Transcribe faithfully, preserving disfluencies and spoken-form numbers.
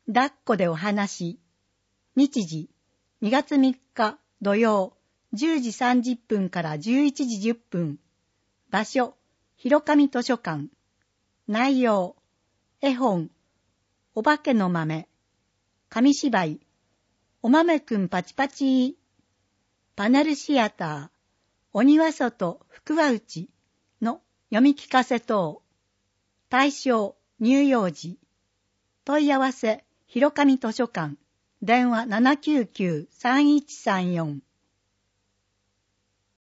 抱っこでお話。日時、にがつみっか土曜、じゅうじさんじゅっぷんからじゅういちじじゅっぷん。場所、広上図書館。内容、絵本、お化けの豆。紙芝居、お豆くんパチパチ。パネルシアター、お庭外福は内の読み聞かせ等。対象、乳幼児。問い合わせ、広上図書館。電話 ななきゅうきゅうさんいちさんよん。